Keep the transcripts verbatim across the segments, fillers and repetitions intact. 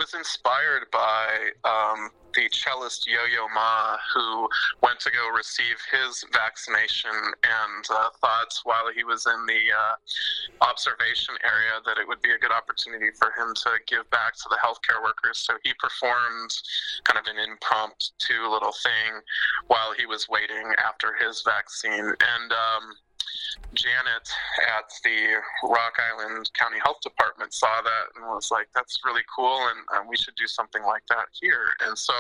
was inspired by um, the cellist Yo-Yo Ma, who went to go receive his vaccination and uh, thought while he was in the uh, observation area that it would be a good opportunity for him to give back to the healthcare workers. So he performed kind of an impromptu little thing while he was waiting after his vaccine. And um, Janet at the Rock Island County Health Department saw that and was like, that's really cool, and um, we should do something like that here. And so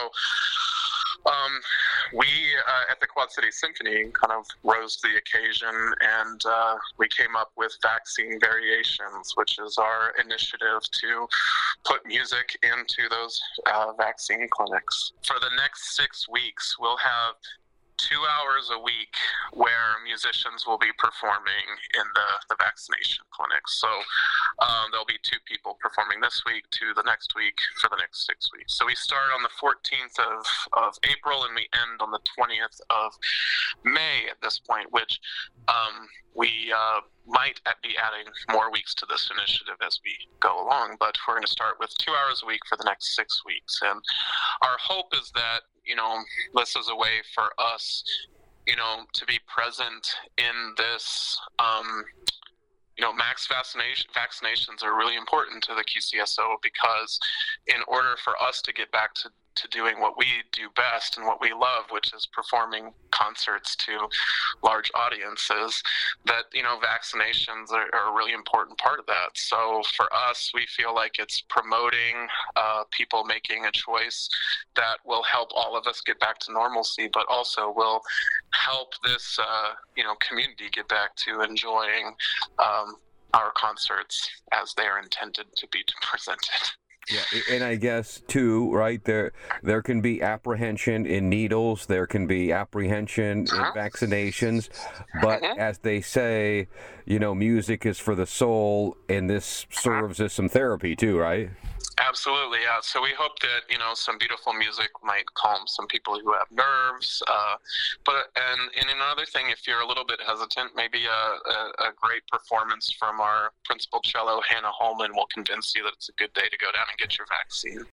um, we uh, at the Quad City Symphony kind of rose to the occasion, and uh, we came up with Vaccine Variations, which is our initiative to put music into those uh, vaccine clinics. For the next six weeks, we'll have two hours a week where musicians will be performing in the, the vaccination clinics. So um, there'll be two people performing this week, two the next week, for the next six weeks. So we start on the fourteenth of, of April and we end on the twentieth of May at this point, which um, we uh, might be adding more weeks to this initiative as we go along. But we're going to start with two hours a week for the next six weeks. And our hope is that, you know, this is a way for us, you know, to be present in this, um, you know, max vaccination vaccinations are really important to the Q C S O, because in order for us to get back to, to doing what we do best and what we love, which is performing concerts to large audiences, that, you know, vaccinations are, are a really important part of that. So for us, we feel like it's promoting uh, people making a choice that will help all of us get back to normalcy, but also will help this, uh, you know, community get back to enjoying um, our concerts as they are intended to be presented. Yeah, and I guess too, right, there there can be apprehension in needles, there can be apprehension in Uh-huh. vaccinations, but Uh-huh. as they say, you know, music is for the soul, and this serves as some therapy too, right? Absolutely, yeah. So we hope that, you know, some beautiful music might calm some people who have nerves. Uh, but and, and another thing, if you're a little bit hesitant, maybe a, a, a great performance from our principal cello, Hannah Holman, will convince you that it's a good day to go down and get your vaccine.